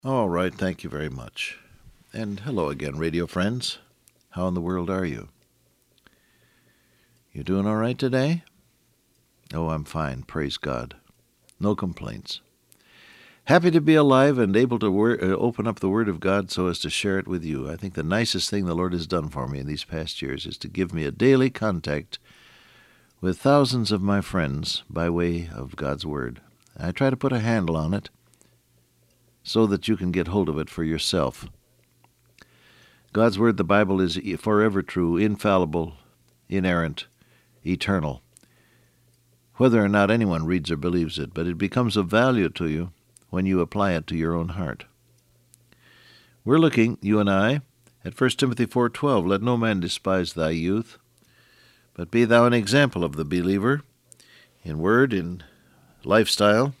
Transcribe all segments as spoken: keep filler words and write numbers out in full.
All right, thank you very much. And hello again, radio friends. How in the world are you? You doing all right today? Oh, I'm fine, praise God. No complaints. Happy to be alive and able to wor- uh, open up the Word of God so as to share it with you. I think the nicest thing the Lord has done for me in these past years is to give me a daily contact with thousands of my friends by way of God's Word. I try to put a handle on it so that you can get hold of it for yourself. God's Word, the Bible, is forever true, infallible, inerrant, eternal. Whether or not anyone reads or believes it, but it becomes of value to you when you apply it to your own heart. We're looking, you and I, at First Timothy four twelve. Let no man despise thy youth, but be thou an example of the believer, in word, in lifestyle,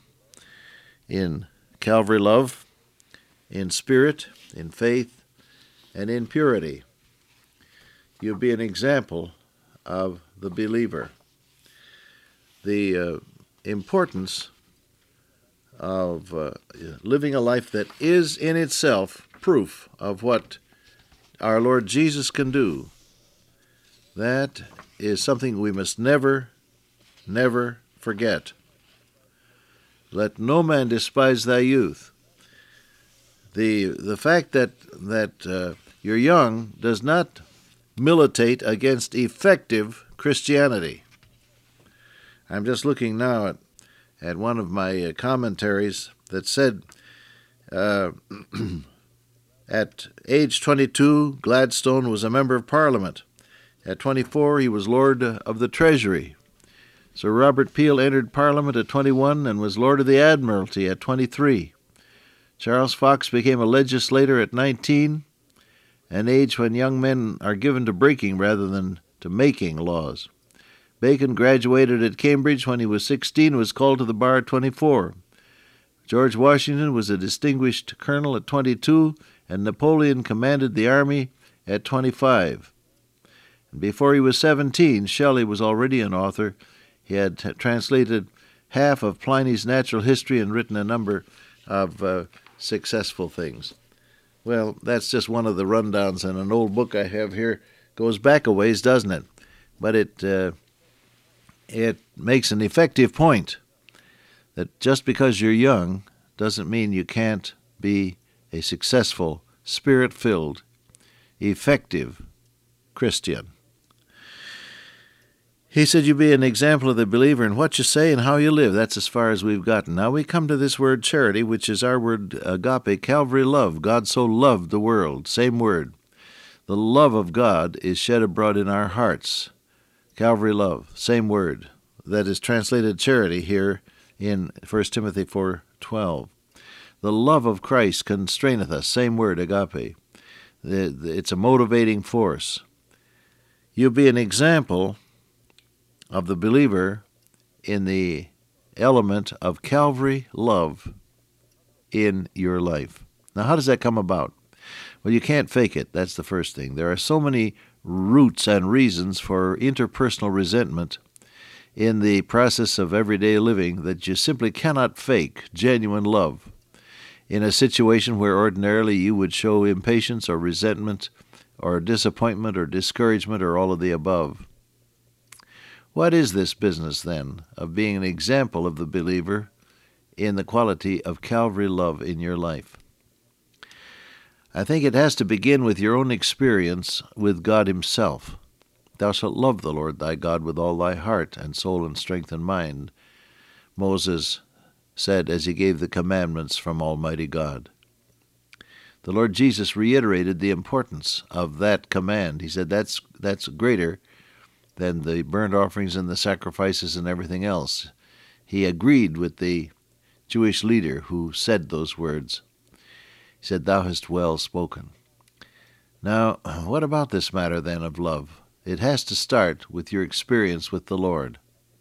in Calvary love, in spirit, in faith, and in purity. You be an example of the believer. The uh, importance of uh, living a life that is in itself proof of what our Lord Jesus can do, that is something we must never, never forget. Let no man despise thy youth. The the fact that that uh, you're young does not militate against effective Christianity. I'm just looking now at, at one of my uh, commentaries that said uh, at age twenty-two, Gladstone was a member of Parliament. At twenty-four, he was Lord of the Treasury. Sir Robert Peel entered Parliament at twenty-one and was Lord of the Admiralty at twenty-three. Charles Fox became a legislator at nineteen, an age when young men are given to breaking rather than to making laws. Bacon graduated at Cambridge when he was sixteen and was called to the bar at twenty-four. George Washington was a distinguished colonel at twenty-two, and Napoleon commanded the army at twenty-five. And before he was seventeen, Shelley was already an author. He had t- translated half of Pliny's Natural History and written a number of uh, successful things. Well, that's just one of the rundowns, and an old book I have here goes back a ways, doesn't it? But it uh, it makes an effective point that just because you're young doesn't mean you can't be a successful, spirit-filled, effective Christian. He said you be an example of the believer in what you say and how you live. That's as far as we've gotten. Now we come to this word charity, which is our word agape, Calvary love. God so loved the world. Same word. The love of God is shed abroad in our hearts. Calvary love. Same word. That is translated charity here in First Timothy four twelve. The love of Christ constraineth us. Same word, agape. It's a motivating force. You be an example of the believer in the element of Calvary love in your life. Now, how does that come about? Well, you can't fake it. That's the first thing. There are so many roots and reasons for interpersonal resentment in the process of everyday living that you simply cannot fake genuine love in a situation where ordinarily you would show impatience or resentment or disappointment or discouragement or all of the above. What is this business, then, of being an example of the believer in the quality of Calvary love in your life? I think it has to begin with your own experience with God Himself. Thou shalt love the Lord thy God with all thy heart and soul and strength and mind, Moses said as he gave the commandments from Almighty God. The Lord Jesus reiterated the importance of that command. He said that's that's greater than the burnt offerings and the sacrifices and everything else. He agreed with the Jewish leader who said those words. He said, Thou hast well spoken. Now, what about this matter, then, of love? It has to start with your experience with the Lord.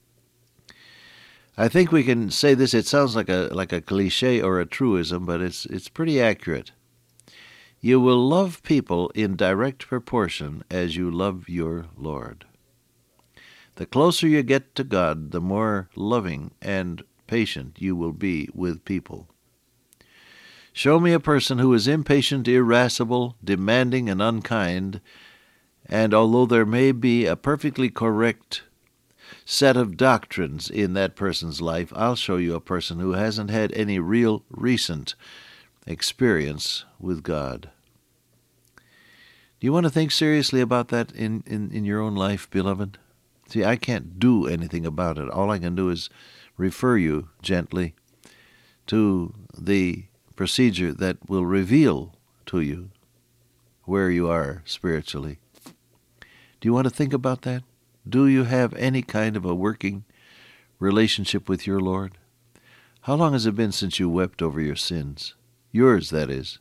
I think we can say this. It sounds like a like a cliche or a truism, but it's it's pretty accurate. You will love people in direct proportion as you love your Lord. The closer you get to God, the more loving and patient you will be with people. Show me a person who is impatient, irascible, demanding, and unkind, and although there may be a perfectly correct set of doctrines in that person's life, I'll show you a person who hasn't had any real recent experience with God. Do you want to think seriously about that in, in, in your own life, beloved? See, I can't do anything about it. All I can do is refer you gently to the procedure that will reveal to you where you are spiritually. Do you want to think about that? Do you have any kind of a working relationship with your Lord? How long has it been since you wept over your sins? Yours, that is.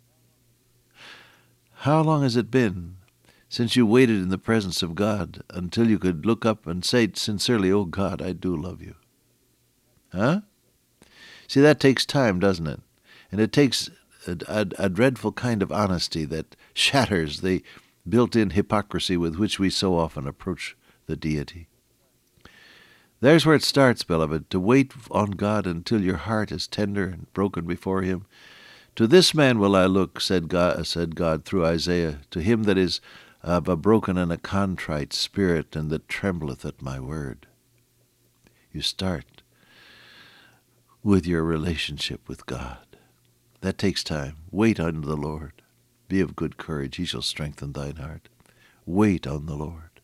How long has it been since you waited in the presence of God until you could look up and say sincerely, "Oh God, I do love you"? Huh? See, that takes time, doesn't it? And it takes a, a, a dreadful kind of honesty that shatters the built-in hypocrisy with which we so often approach the deity. There's where it starts, beloved, to wait on God until your heart is tender and broken before Him. To this man will I look, said God, said God through Isaiah, to him that is of a broken and a contrite spirit, and that trembleth at my word. You start with your relationship with God. That takes time. Wait on the Lord. Be of good courage. He shall strengthen thine heart. Wait on the Lord.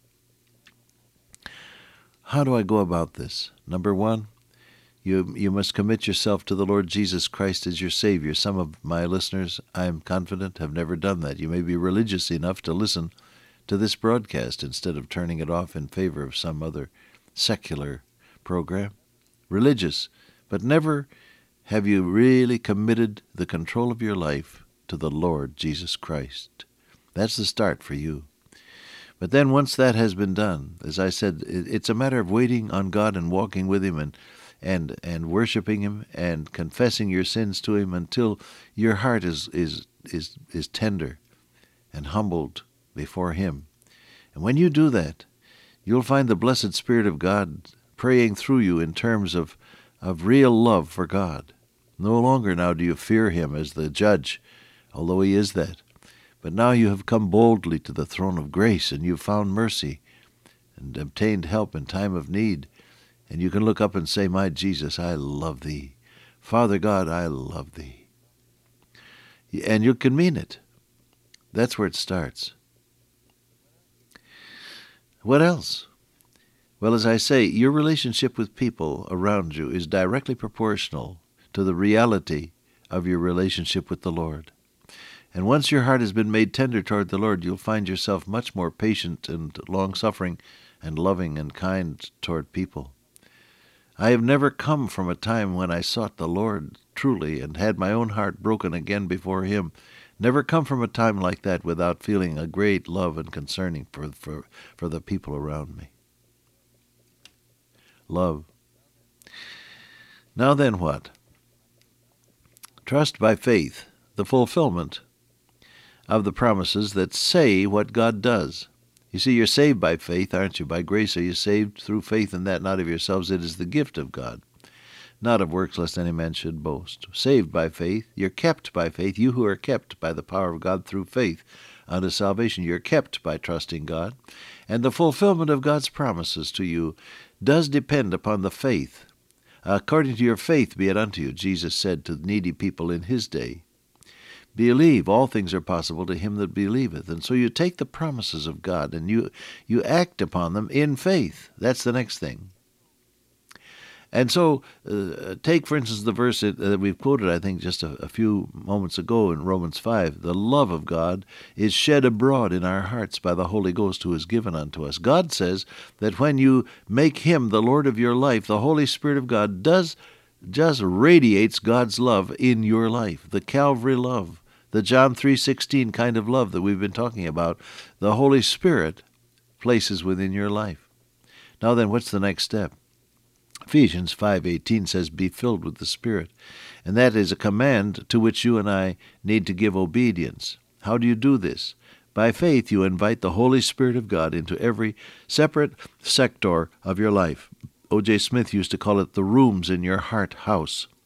How do I go about this? Number one, you you must commit yourself to the Lord Jesus Christ as your Savior. Some of my listeners, I'm confident, have never done that. You may be religious enough to listen to this broadcast instead of turning it off in favor of some other secular program. Religious, but never have you really committed the control of your life to the Lord Jesus Christ. That's the start for you. But then once that has been done, as I said, it's a matter of waiting on God and walking with Him and and and worshiping Him and confessing your sins to Him until your heart is is is is tender and humbled before Him. And when you do that, you'll find the blessed Spirit of God praying through you in terms of of real love for God. No longer now do you fear Him as the judge, although He is that. But now you have come boldly to the throne of grace, and you've found mercy and obtained help in time of need. And you can look up and say, "My Jesus, I love Thee. Father God, I love Thee." And you can mean it. That's where it starts. What else? Well, as I say, your relationship with people around you is directly proportional to the reality of your relationship with the Lord. And once your heart has been made tender toward the Lord, you'll find yourself much more patient and long-suffering and loving and kind toward people. I have never come from a time when I sought the Lord truly and had my own heart broken again before Him. Never come from a time like that without feeling a great love and concerning for, for, for the people around me. Love. Now then what? Trust by faith, the fulfillment of the promises that say what God does. You see, you're saved by faith, aren't you? By grace are you saved through faith, and that not of yourselves. It is the gift of God, not of works, lest any man should boast. Saved by faith, you're kept by faith. You who are kept by the power of God through faith unto salvation, you're kept by trusting God. And the fulfillment of God's promises to you does depend upon the faith. According to your faith be it unto you, Jesus said to needy people in His day. Believe, all things are possible to him that believeth. And so you take the promises of God and you you act upon them in faith. That's the next thing. And so uh, take, for instance, the verse that we've quoted, I think, just a, a few moments ago in Romans five. The love of God is shed abroad in our hearts by the Holy Ghost who is given unto us. God says that when you make Him the Lord of your life, the Holy Spirit of God does just radiates God's love in your life, the Calvary love. The John three sixteen kind of love that we've been talking about, the Holy Spirit places within your life. Now then, what's the next step? Ephesians five eighteen says, "Be filled with the Spirit." And that is a command to which you and I need to give obedience. How do you do this? By faith, you invite the Holy Spirit of God into every separate sector of your life. O J Smith used to call it the rooms in your heart house.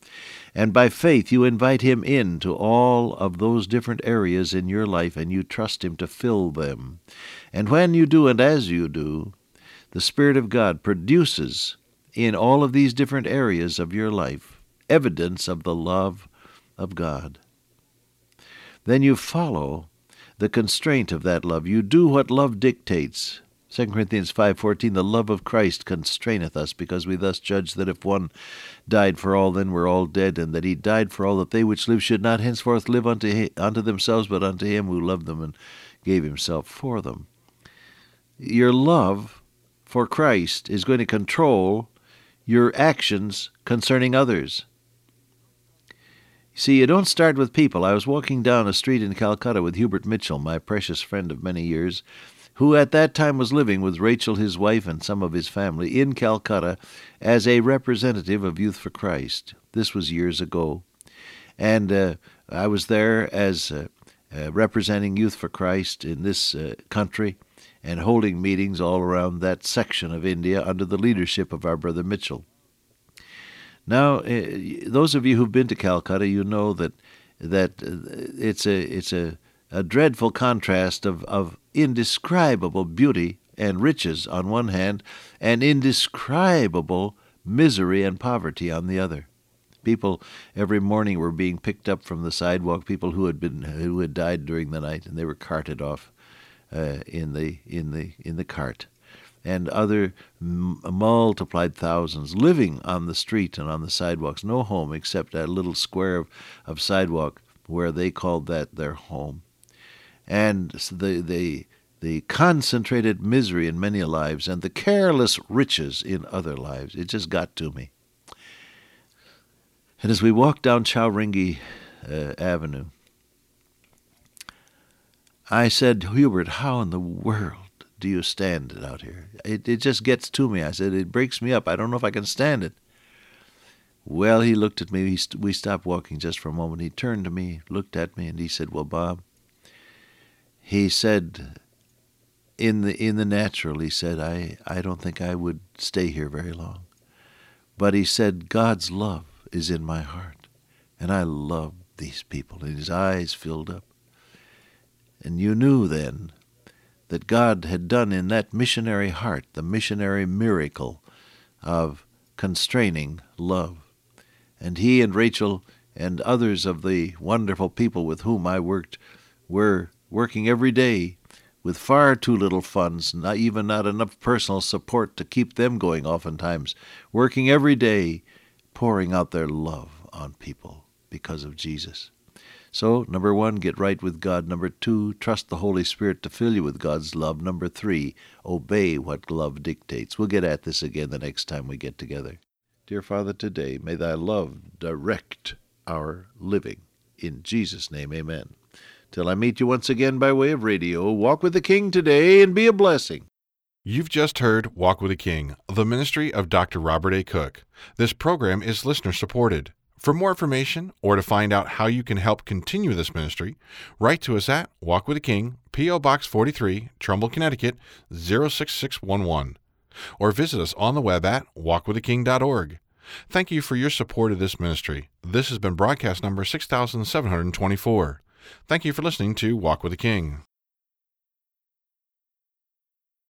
And by faith, you invite him into all of those different areas in your life, and you trust him to fill them. And when you do, and as you do, the Spirit of God produces in all of these different areas of your life evidence of the love of God. Then you follow the constraint of that love. You do what love dictates. Second Corinthians five fourteen, the love of Christ constraineth us, because we thus judge that if one died for all, then we're all dead, and that he died for all, that they which live should not henceforth live unto, he, unto themselves, but unto him who loved them and gave himself for them. Your love for Christ is going to control your actions concerning others. See, you don't start with people. I was walking down a street in Calcutta with Hubert Mitchell, my precious friend of many years, who at that time was living with Rachel, his wife, and some of his family in Calcutta as a representative of Youth for Christ. This was years ago. And uh, I was there as uh, uh, representing Youth for Christ in this uh, country and holding meetings all around that section of India under the leadership of our brother Mitchell. Now, uh, those of you who've been to Calcutta, you know that that uh, it's a it's a, a dreadful contrast of, of indescribable beauty and riches on one hand, and indescribable misery and poverty on the other. People every morning were being picked up from the sidewalk, people who had been who had died during the night, and they were carted off uh, in the in the in the cart. And other m- multiplied thousands living on the street and on the sidewalks, no home except that little square of, of sidewalk where they called that their home. And the, the, the concentrated misery in many lives and the careless riches in other lives, it just got to me. And as we walked down Chowringhee uh, Avenue, I said, Hubert, how in the world do you stand it out here? It it just gets to me. I said, it breaks me up. I don't know if I can stand it. Well, he looked at me. He st- we stopped walking just for a moment. He turned to me, looked at me, and he said, well, Bob, he said, in the in the natural, he said, I, I don't think I would stay here very long. But he said, God's love is in my heart, and I love these people. And his eyes filled up. And you knew then that God had done in that missionary heart the missionary miracle of constraining love. And he and Rachel and others of the wonderful people with whom I worked were working every day with far too little funds, not even not enough personal support to keep them going oftentimes, working every day, pouring out their love on people because of Jesus. So, number one, get right with God. Number two, trust the Holy Spirit to fill you with God's love. Number three, obey what love dictates. We'll get at this again the next time we get together. Dear Father, today, may thy love direct our living. In Jesus' name, amen. Till I meet you once again by way of radio, walk with the King today and be a blessing. You've just heard Walk with the King, the ministry of Doctor Robert A. Cook. This program is listener-supported. For more information or to find out how you can help continue this ministry, write to us at Walk with the King, P O. Box forty-three, Trumbull, Connecticut, zero six six one one, or visit us on the web at walk with the king dot org. Thank you for your support of this ministry. This has been broadcast number six thousand seven hundred twenty-four. Thank you for listening to Walk with the King.